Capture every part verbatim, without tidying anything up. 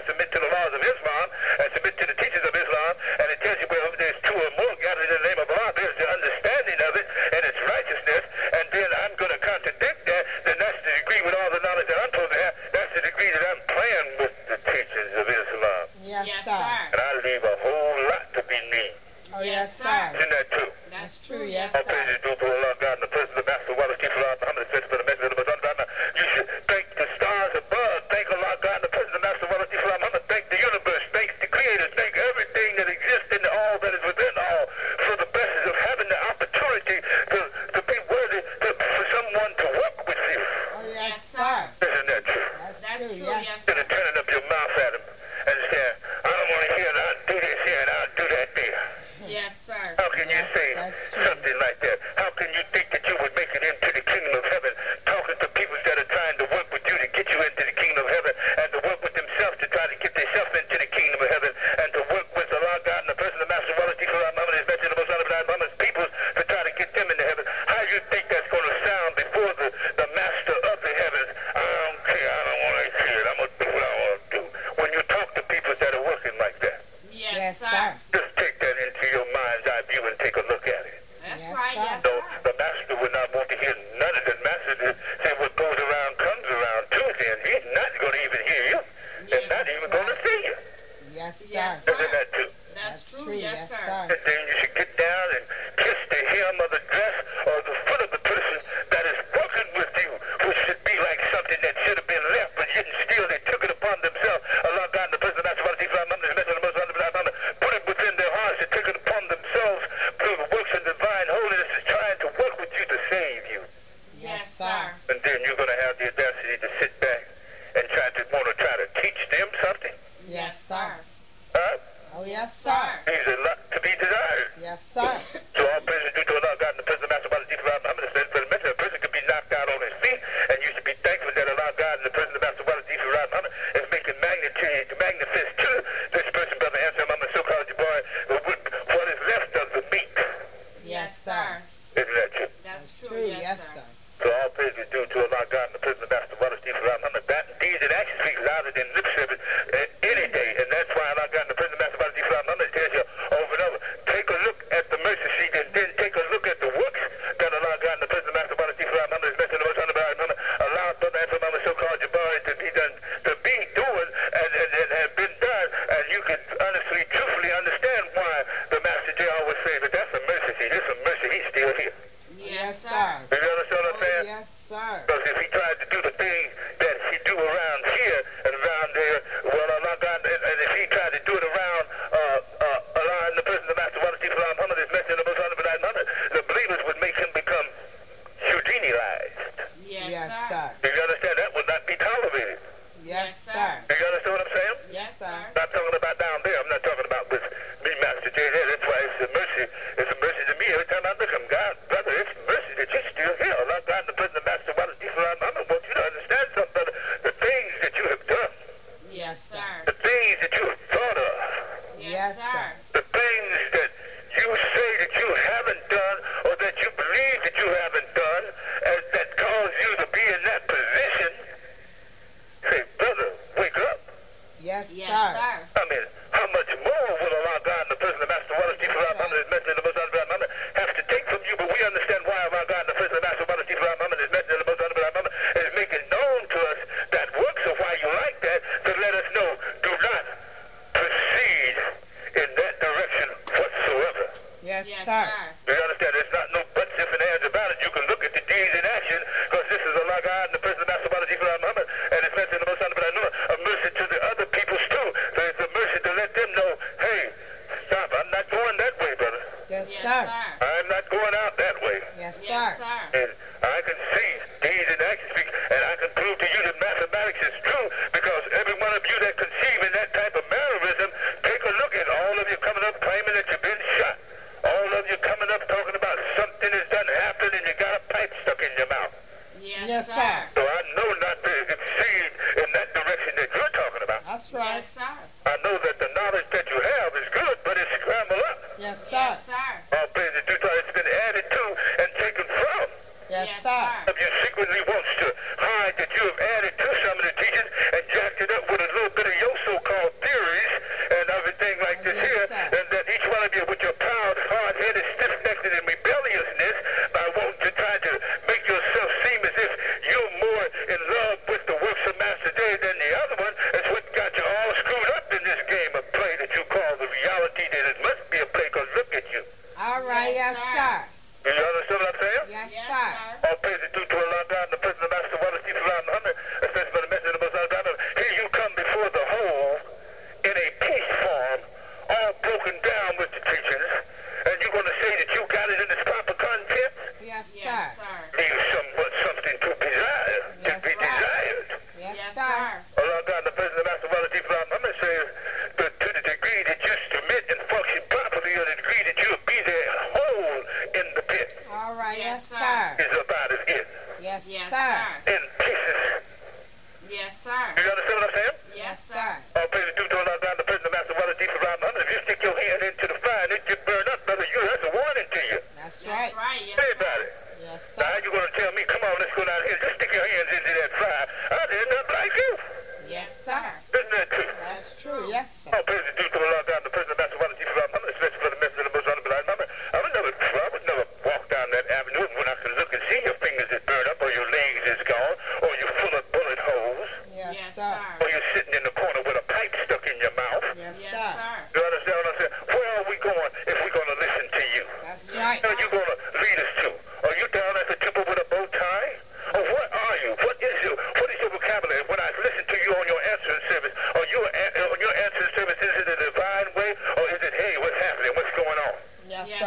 submit to the laws of Islam and submit to the teachings of Islam, and it tells you where there's two or more gathered in the name of Allah, there's the understanding of it and its righteousness, and then I'm going to contradict that, then that's the degree with all the knowledge that I'm supposed to have, that's the degree that I'm playing with the teachings of Islam. Yes, Yes, sir. sir. And I leave a whole lot to be me. Oh, yes, Yes, sir. Isn't that true? That's true, true, yes, yes, All praise sir. is due to Allah, God, and the President, the Master, Wallace, Chief Allah, Muhammad, the for the message of the Messiah. You should thank the stars above, thank Allah, God, and the President, the Master, Wallace, Chief Allah, Muhammad, thank the universe, thank the Creator, thank everything that exists in all that is within all for the blessings of having the opportunity to, to be worthy to, for someone to work with you. Oh, yes, Yes, sir. sir. Isn't that true? That's That's true, true, yes. yes, Instead of turning up your mouth at him and saying, I don't want to hear that, I'll do this here and I'll do that there. Yes, sir. How can you Yes, say that's true. something like that? How can you think that you would make it into the kingdom of heaven, talking to people that are trying to work with you to get you into the kingdom of heaven, and to work with themselves to try to get themselves into the kingdom of heaven, and to work with Allah, God, and the person, the Master, Wallace, Chief Allah, Muhammad, His Messenger, the Most Honorable Muhammad's people to try to get them into heaven? How you think that's going to sound before the, the Master of the heavens? I don't care. I don't want to hear it. I'm going to do what I want to do. When you talk to people that are working like that, Yes, Yes, sir. sir. just take that into your mind's eye view and take a look at it. That's Yes, right, sir. yes, So sir. the Master would not want to hear none of the Master to say what goes around comes around too. Then he's not going to even hear you, and not Yes, even going to see you. Yes, sir. Yes, Isn't that true? That's That's true, true, yes, yes, sir. sir. And then you should get down and kiss the hem of the dress or the foot of the person that is working with you, who should be like something that should have been left, but yet and still they took it upon themselves. Allah, God, and the President, Master, Wallace, Chief Allah, Muhammad, His Messenger, the Most Honorable Muhammad, put it within their hearts to take it upon themselves through the works of divine holiness, is trying to work with you to save you. Yes, Yes, sir. sir. And then you're going to have the audacity to sit back and try to want to try to teach them something. Yes, sir. Huh? Oh, yes, sir. There's a lot to be desired. Yes, sir. So all praise is due to Allah, God, and the President, Master, Wallace, Chief Allah, Muhammad, the for the message. A person could be knocked out on his feet, and you should be thankful that Allah, God, and the President, Master, Wallace, Chief Allah, Muhammad, is making magnitude, manifest to this person, Brother Answer Muhammad, so-called your boy, what is left of the meat. Yes, sir. Isn't that true? That's true, True, yes, yes, sir. sir. So all praise is due to Allah, God, and the President, Master, Wallace, Chief Allah, Muhammad. That deeds and actions speak louder than lip service uh, any day, and that's why Allah, God, and the President, Master, Wallace, Chief Allah, Muhammad tells you over and over, take a look at the mercy seat, and then take a look at the works that Allah, God, and the President, Master, Wallace, Chief Allah, Muhammad, His Messenger, the Most Honorable Muhammad, allowed Brother Answer Muhammad, so-called Jabari, to be done, to be doing, and, and, and have been done, and you can honestly, truthfully understand why the Master J always says that that's a mercy seat. It's a mercy. He's still here. Yes, sir. Do you understand what I'm Oh, saying? yes, sir. Because if he tried to do the things that he do around here and around there, well, Allah, God, and, and if he tried to do it around uh, uh, allowing the person, the Master, Wallace, Chief Allah, Muhammad, His Messenger, the Most Honorable Muhammad, the believers would make him become Houdini-ized. Yes, Yes, sir. sir. Do you understand? That would not be tolerated. Yes, Yes, sir. sir. Do you understand what I'm saying? Yes, sir. I'm not talking about down there. I'm not talking about with me, Master J. There. That's why it's a mercy. It's a mercy to me every time I look at him. God, brother, it's mercy that you're still here. Allah, God, the President, Master, Wallace, Chief Allah, Muhammad, want you to understand something, brother. The things that you have done, Yes, sir. the things that you have thought of, Yes, sir. the things that you say that you haven't done or that you believe that you haven't done, and that cause you to be in that position. Say, brother, wake up. Yes, Yes, sir. sir. I mean, how much more will Allah, God, and the President, Master, Wallace, Chief Allah, Muhammad, His Messenger, the Most Honorable Muhammad, have to take from you? But we understand why Allah, God, and the President, Master, Wallace, Chief Allah, Muhammad, His Messenger, the Most Honorable Muhammad, is making known to us that works of why you like that, to let us know, do not proceed in that direction whatsoever. Yes, Yes, sir. sir. Do you understand? There's not no buts, ifs, and ands about it. You can look at the deeds in action, because this is Allah, God, and the President, Master, Wallace, Chief Allah, Muhammad, and His Messenger, the Most Honorable Muhammad, a mercy to the other peoples too. So it's a mercy to let them know, hey, stop, I'm not going that way, brother. Yes, Yes, sir. sir. I'm not going out that way. Yes, Yes, sir. sir. And I can see deeds and actions speak, and I can prove to you that mathematics is true, because every one of you that conceive in that type of mannerism, take a look at all of you coming up claiming that you've been shot. All of you coming up talking about something has done happened and you got a pipe stuck in your mouth. Yes, Yes, sir. sir. So I know not to exceed in that direction that you're talking about. That's right. Yes, sir. I know that the knowledge that you have is good, but it's scrambled up. Yes, sir. Yes, sir. All praise is due to it's been added to and taken from. Yes, Yes, sir. sir. If you secretly wants to hide that you have added to some of the teachings and jacked it up with a little bit of your so-called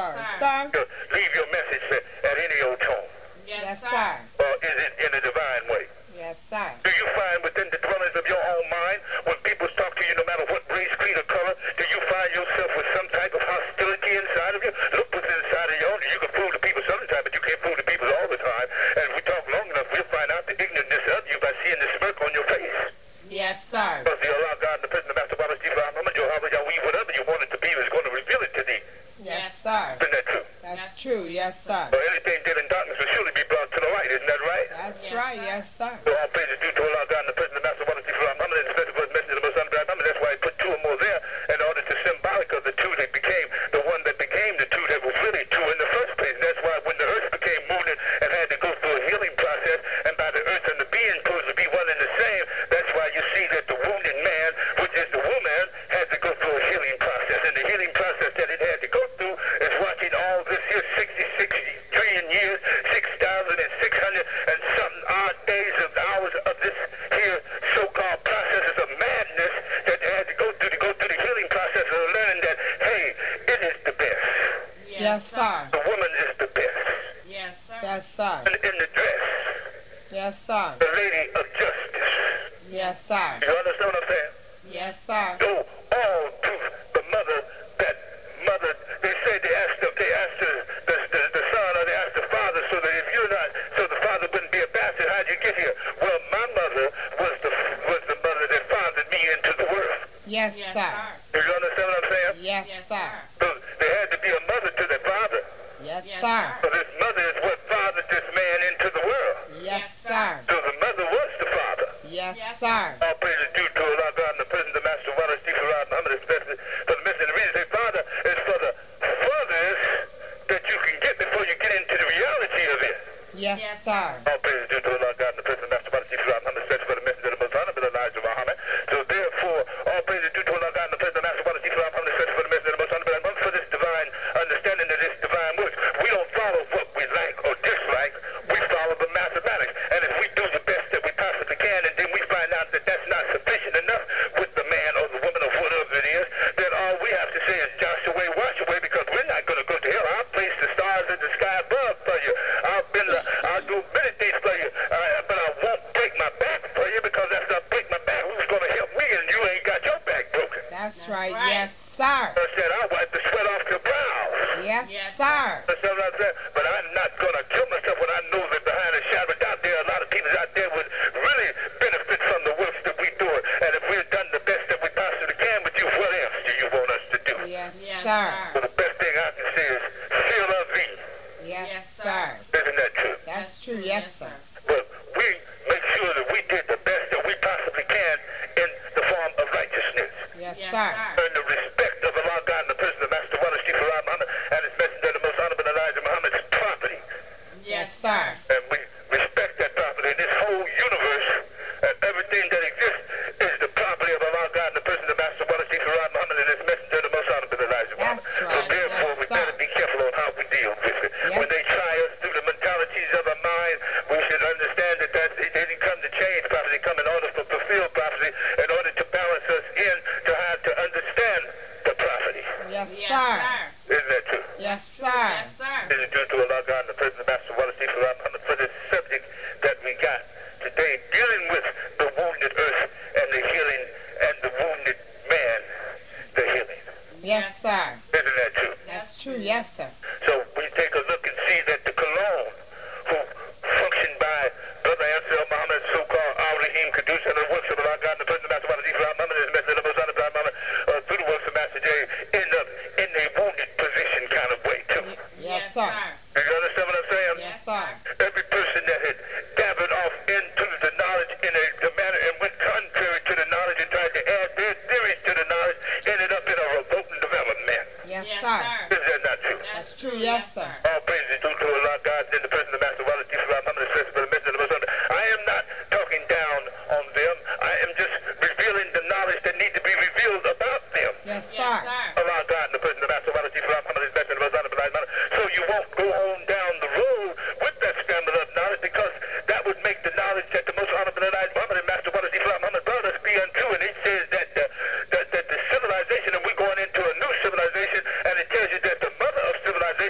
sir. You Sir. know, leave your message uh, at any old tone. Yes, sir. Or is it in a divine way? Yes, sir. Do you find within the dwellings of your own mind, when people talk to you, no matter what race, creed, or color, do you find yourself with some type of hostility inside of you? Look what's inside of you. You can fool the people sometimes, but you can't fool the people all the time. And if we talk long enough, we'll find out the ignorantness of you by seeing the smirk on your face. Yes, sir. Because the Allah God and the President, Master Wallace, Jibril, Muhammad, Jehovah, Yahweh, whatever you want it to be, is going to reveal it to thee. Yes, sir. Isn't that true? That's true. Yes, sir. So anything dead in darkness will surely be brought to the light. Isn't that right? That's right. Yes, sir. So all praise is due to Allah God and the President, Master Wallace, Jibril, Muhammad, and especially for his message of the Most Honorable Muhammad. That's why he put two or more there in order to symbolic of the two that became the one that became the two that was really two in the first place. That's why when the earth became moving and had to go through a healing process, and by the earth and the being supposed to be one and the same, that's why you see that the wounded man, which is the woman, had to go through a healing process. And the healing process that it had to go through is watching all this here sixty-six trillion years, six thousand six hundred and something odd days of hours of this here so-called processes of madness that they had to go through to go through the healing process of learning that, hey, it is the best. Yes, sir. The woman is the best. Yes, sir. Yes, sir. And in the dress, Yes, sir. the lady of justice. Yes, sir. You understand what I'm saying? Yes, sir. So all to the mother that mother, they said they asked the, they asked the, the, the, the son or they asked the father so that if you're not, so the father wouldn't be a bastard, how'd you get here? Well, my mother was the was the mother that fathered me into the world. Yes, sir. Do you understand what I'm saying? Yes, sir. So there had to be a mother to the father. Yes, sir. So this mother is what fathered this man into the world. Yes, sir. So the mother was the father. Yes, sir. All praise is due to Allah God and the President, the Master Wallace, Chief Farad Muhammad, especially for the mission. The reason they father is for the fathers that you can get before you get into the reality of it. Yes, sir. All praise is due to Allah God and the President, the Master Wallace, Chief Farad Muhammad, especially for the mission of the Most Honorable Elijah Muhammad. So therefore, all praise is due to Allah God and the President, the Master Wallace, Chief Farad Muhammad, especially for the mission of the Most Honorable Elijah Muhammad, for this divine understanding of this divine works. We don't follow what we like or dislike. We follow the mathematics. And if we do the best that we possibly can, and then we find out that that's not sufficient enough with the man or the woman or whatever it is, then all we have to say is josh away, wash away, because we're not going to go to hell. I'll place the stars in the sky above for you. I'll, bend the, I'll do many things for you, uh, but I won't break my back for you, because after I break my back, who's going to help me? And you ain't got your back broken. That's right. Yes, sir. I said, I'll wipe the sweat off your brow. Yes, sir. Understand what I'm saying? But I'm not going to kill myself when I know that behind the shadow out there, a lot of people out there would really benefit from the works that we do. And if we've done the best that we possibly can with you, what else do you want us to do? Yes, sir. So the best thing I can say is, feel of thee. Yes, sir. Isn't that true? That's true. Yes, sir. But we make sure that we did the best that we possibly can in the form of righteousness. Yes, sir. And the respect of Allah God and the President, Master Wallace, Chief Farad Muhammad, and his messenger, the Most Honorable Elijah Muhammad's property. Yes, sir. And we respect that property. And this whole universe and everything that exists is the property of Allah God and the President, Master Wallace, Chief Farad Muhammad, and his messenger, the Most Honorable Elijah Muhammad. That's right. So therefore, Yes, we sir. better be careful on how we deal with it. Yes. When they try us through the mentalities of our mind, we should understand that that's, they didn't come to change property, they come in order to fulfill property, in order to balance us in to how to understand the property. Yes, sir. Isn't that true? Yes, sir. This is due to Allah God and the President, Master Wallace, Chief Farad Muhammad, for this subject that we got today, dealing with the wounded earth and the healing, and the wounded man, the healing. Yes, sir. Isn't that true? That's true. Yes, sir. So we take a look and see that the cologne, who functioned by Brother Ansel Muhammad, so-called Al-Rahim Kadus, and the works of Allah God and the President, Master Wallace, Chief Farad Muhammad, and his message of the Most Honorable Muhammad, uh, through the works of Master J, end up in a wounded position kind of way, too. Yes, sir. Do you understand what I'm saying? Yes, sir. Every person that had dabbled off into the knowledge in a the manner and went contrary to the knowledge and tried to add their theories to the knowledge ended up in a revolting development. Yes, sir. Is that not true? That's true. Yes, sir. All praise is due to Allah God and the President, the Master Wallace, Chief Farad Muhammad, especially for the message of the Most Honorable. I am not talking down on them. I am just revealing the knowledge that needs to be revealed about them. Yes, sir. Allah God and the President, the Master Wallace, Chief Farad Muhammad, his message of the Most Honorable Elijah Muhammad. So you won't go on down the road with that scramble of knowledge, because that would make the knowledge that the Most Honorable Elijah Muhammad and Master Wallace, Chief Farad Muhammad brought us be untrue. And it says that the, that, that the civilization, and we're going into a new civilization, and it tells you that the mother of civilization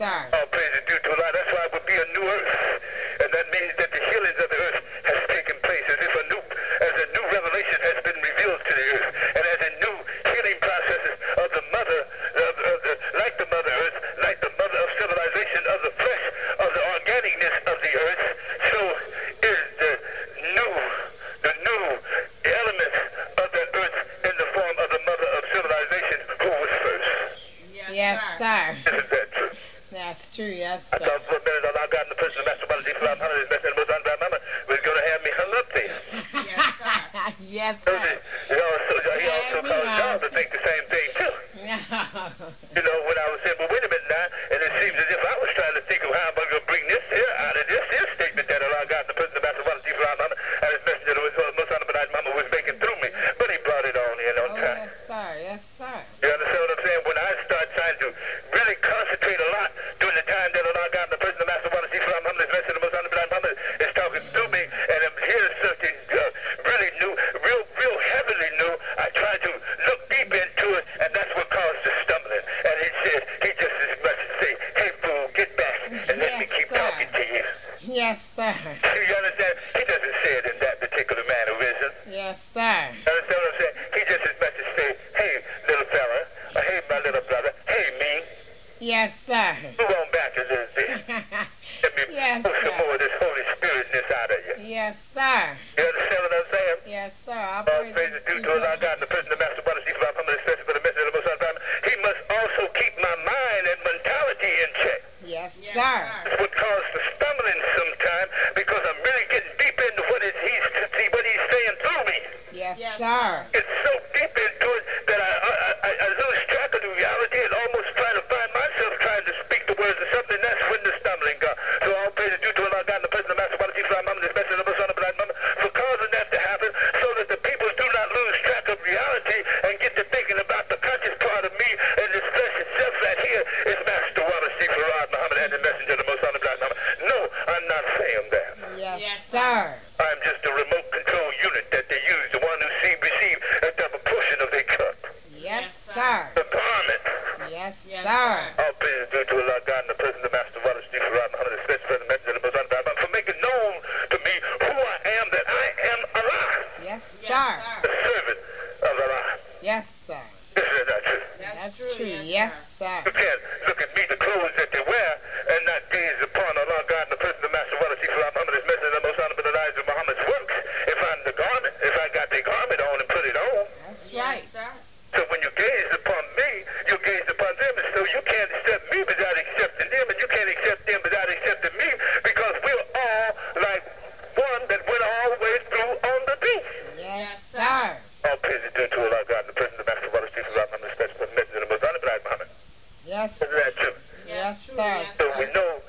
sir. All praise is due to Allah. That's why it would be a new earth. And that means that the healings of the earth has taken place as if a new, as a new revelation has been revealed to the earth. And as a new healing processes of the mother, of, of the, like the mother earth, like the mother of civilization, of the flesh, of the organicness of the earth, so is the new, the new element of the earth in the form of the mother of civilization who was first. Yes, sir. Isn't that true? That's true. Yes, I sir. thought for a minute Allah God in the person of Master Balaji Salam Muhammad is messing with Anbar Mama was going to have me hung up there. Yes, So sir. the- He also, he also Yeah, caused we y'all are. to think the same thing too. You know, when I was saying, well, wait a minute now, and it seems as if I was trying to think of how I'm going to bring this here out of this here statement that Allah God in the person of Master Balaji Salam Muhammad and his messenger was Muslim Balaji Mama was making through me. But he brought it on in on Oh, time. yes, sir. Yes, sir. You understand what I'm saying? When I start trying to really concentrate a lot during the time that Allah God, the person of Master Water, Chief Muhammad, is Messenger, Muslim, Muhammad is talking through me, and I'm hearing something uh, really new, real, real heavily new. I try to look deep into it, and that's what caused the stumbling. And he said, he just as much as say, hey, fool, get back, and let me Yes, keep sir. talking to you. Yes, sir. You understand? He doesn't say it in that particular mannerism. Yes, sir. You understand what I'm saying? He just as much as say, hey, little fella, or hey, my little brother, hey, me. Yes, sir. Move on back a little bit. Let me Yes, pull some sir. more of this Holy Spiritness out of you. Yes, sir. You understand what I'm saying? Yes, sir. I All praise praise is due to Allah God, the person of Master Brother, Chief of Muhammad, especially for the message of the Most High God. He must also keep my mind and mentality in check. Yes, Yes, sir. sir. That's what caused the stumbling sometime because I'm really getting deep into what is he's what he's saying through me. Yes, Yes, sir. It's so deep into it that I, I, I, I lose track of the reality and almost try to find myself trying to speak the words of something. That's when the stumbling got. So all praise is due to Allah God, the person of Master Balaji Salam Muhammad, the messenger of the Son of Allah, for causing that to happen so that the people do not lose track of reality and get to thinking about the conscious part of me and this flesh itself right here is Master Wallace Farad Muhammad and the messenger of the Most High God Muhammad. No, I'm not saying that. Yes, Yes, sir. I'm just a remote control unit that they use, the one who see, receive a double portion of their cup. Yes, Yes, sir. The garment. Yes, Yes, sir. All praise is due to Allah God and the person, the Master of Allah, Chief Farad Muhammad, the special present messenger of the Most High God, for making known to me who I am, that I am Allah, Yes, Yes, sir. the servant of Allah. Yes, sir. This is not true. That's true. Yes, sir. You can't look at me, the clothes that they wear, and not gaze upon Allah God and the person, the Master of Allah, Chief Farad Muhammad, his messenger of the Most High God, Elijah Muhammad's works. If I'm the garment, if I got the garment on and put it on. That's Yes, right. sir. So when you gaze upon me, you gaze upon them, and so you can't accept me without accepting them, and you can't accept them without accepting me, because we're all like one that went all the way through on the beach. Yes, sir. All praise is due to Allah God, the person, the Master of Allah, Chief of Allah, the special messenger of the Most High God Muhammad. Yes, Isn't that true? yes, true. sir. Yes, So we sir. know